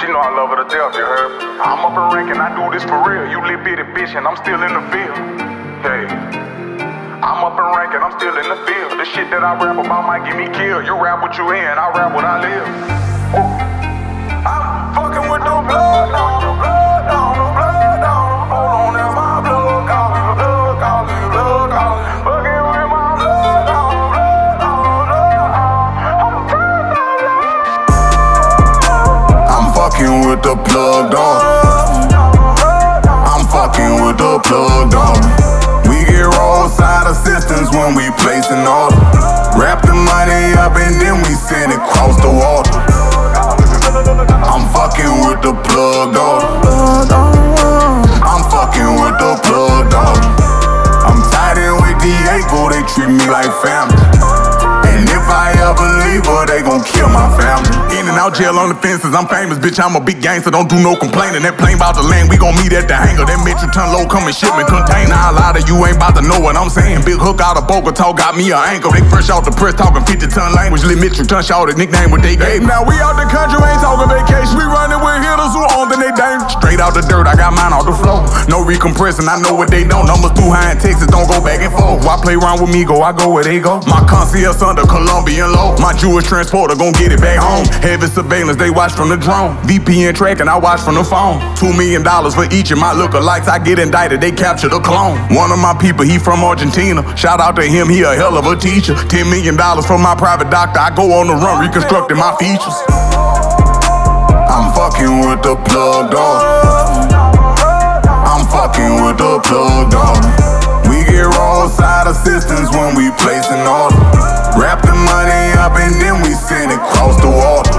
you know I love her to death, you heard? I'm up and ranking, I do this for real. You little bitty bitch and I'm still in the field. Hey, I'm up and ranking, I'm still in the field. The shit that I rap about might get me killed. You rap what you in, I rap what I live. I'm fucking with the blood on, the blood on, the blood on. Hold on, that's my blood calling, the blood calling, the blood calling. Fucking with my blood on, blood on, blood on. I'm fucking with the plug dog. I'm fucking with the plug dog. We get roadside assistance when we place an order. Wrap the money up and then we send it across the water. I'm fucking with the plug dog. I'm fucking with the plug dog. I'm tied in with Diego, they treat me like family. And if I ever leave her, they gon' kill my family. In and out jail on the fences, I'm famous, bitch, I'm a big gangster, don't do no complaining. That plane bout to land, we gon' meet at the hangar. That Mitchell ton low coming shipment container. A lot of you ain't bout to know what I'm saying. Big hook out of Bogota got me an anchor. They fresh out the press talking 50-ton language. Lil Mitchell ton shot the nickname what they gave. Now we out the country, ain't talking vacation. We running with hitters who own, then they dangerous. Straight out the dirt, I got mine off the floor. No recompressing, I know what they don't. Numbers too high in Texas, don't go back and forth. Why play around with me, I go where they go. My concierge under Colombian law. My Jewish transporter gon' get it back home. Heavy surveillance, they watch from the drone. VPN tracking, I watch from the phone. $2 million for each of my lookalikes. I get indicted, they capture the clone. One of my people, he from Argentina. Shout out to him, he a hell of a teacher. $10 million for my private doctor. I go on the run, reconstructing my features. I'm fucking with the plug dog. I'm fucking with the plug dog. We get roadside assistance when we place an order. Wrap the money up and then we send it across the water.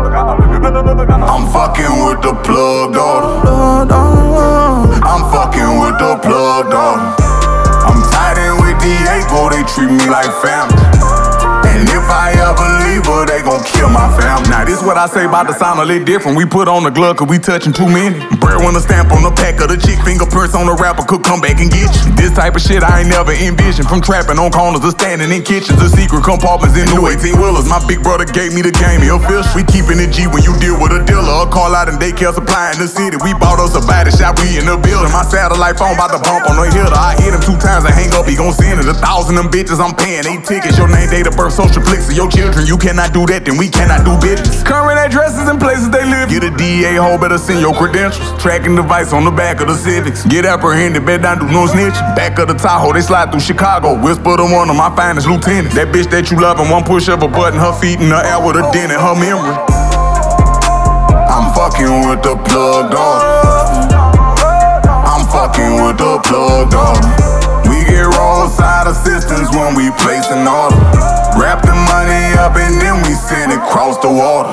I'm fucking with the plug dog. I'm fucking with the plug dog. I'm tied in with Diego, they treat me like family. And if I ever leave her, they gon' kill my family. Now this what I say about the sound a little different. We put on the glove cause we touching too many. Breadwinner stamp on the pack of the chick. Fingerprints on the rapper could come back and get you. This type of shit I ain't never envisioned. From trapping on corners to standing in kitchens. The secret compartments in new 18-wheelers. My big brother gave me the game, he official. We keeping it G when you deal with a dealer. A call out and daycare supply in the city. We bought us a body shop, we in the building. My satellite phone bout to bump on the hitter. I hit him 2 times and hang up, he gon' send it. 1,000 them bitches I'm paying 8 tickets. Your name, date of birth, social flicks of your children. You cannot do that, then we cannot do business. Current addresses and places they live. Get a DEA hoe, better send your credentials. Tracking device on the back of the Civics. Get apprehended, bet down, do no snitching. Back of the Tahoe, they slide through Chicago. Whisper to one of my finest lieutenants. That bitch that you love and one push of a button, her feet in the air with a dent in her memory. I'm fucking with the plug dog. I'm fucking with the plug dog. We get roadside assistance when we place an order. Wrap the money up and then we send it across the water.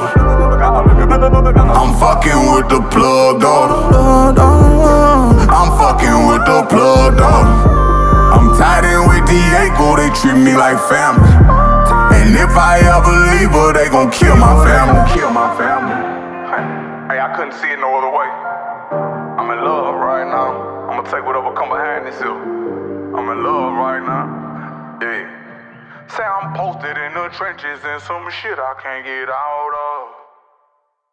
I'm fucking with the plug dog. I'm fucking with the plug dog. I'm tied in with Diego, they treat me like family. And if I ever leave her, they gon' kill my family. Kill my family. Hey, I couldn't see it no other way. I'm in love right now. I'ma take whatever come behind this hill. I'm in love right now. Yeah. Say I'm posted in the trenches and some shit I can't get out of.